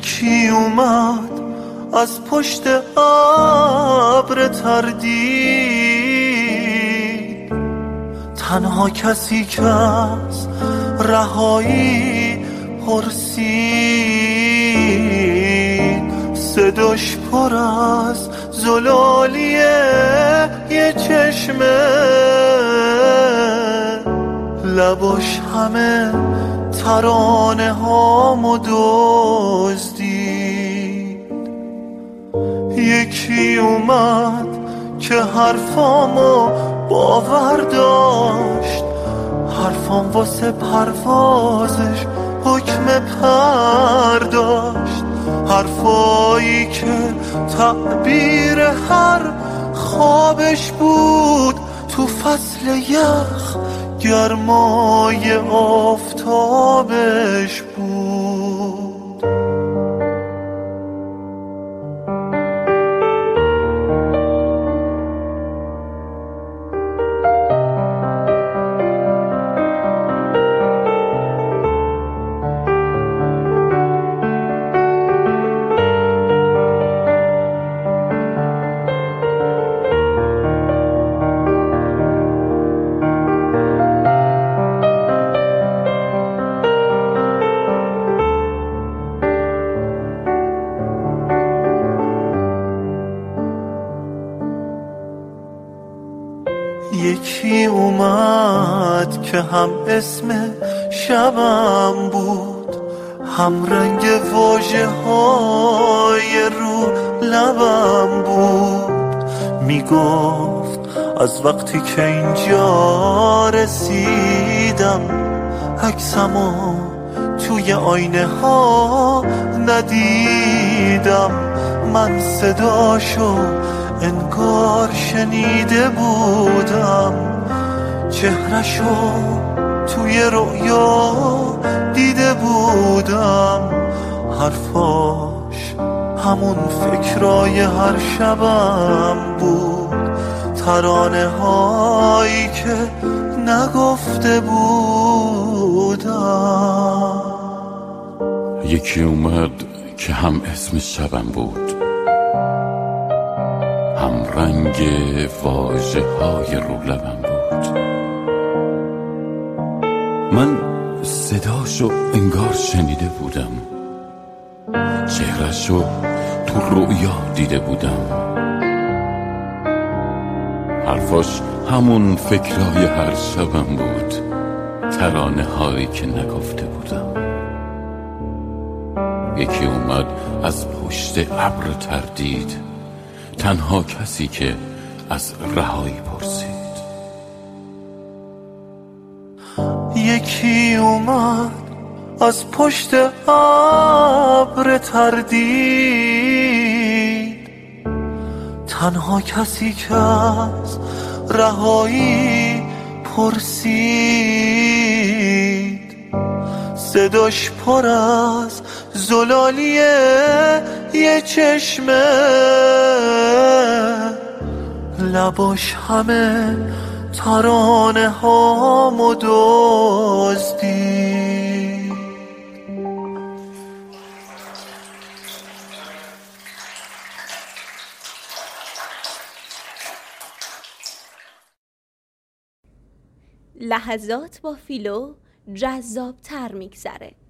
یکی اومد از پشت ابر تردید، تنها کسی که از رهایی پرسید، صداش پر از زلالیه یه چشمه، لباش همه ترانه هامو دزدید. یکی اومد که حرفامو باور داشت، حرفام واسه پروازش حکم پر داشت، حرفایی که تعبیر هر خوابش بود، تو فصل یخ گرمای آفتابش بود. یکی اومد که هم اسم شبم بود، هم رنگ واژه های رو لبم بود. میگفت از وقتی که اینجا رسیدم، عکسمو توی آینه ها ندیدم. من صداشو انگار شنیده بودم، چهرشو توی رویا دیده بودم، حرفاش همون فکرای هر شبم بود، ترانه هایی که نگفته بودم. یکی اومد که هم اسم شبم بود، هم رنگ واژه های رو لبم بود. من صداشو انگار شنیده بودم، چهرشو تو رویا دیده بودم، حرفاش همون فکرای هر شبم بود، ترانه هایی که نگفته بودم. یکی اومد از پشت ابر تردید، تنها کسی که از رهایی پرسید. یکی اومد از پشت ابر تردید، تنها کسی که از رهایی پرسید، صداش پر از زلالیه یه چشمه، لباش همه ترانه هامو دزدید. لحظات با فیلو جذاب تر میگذره.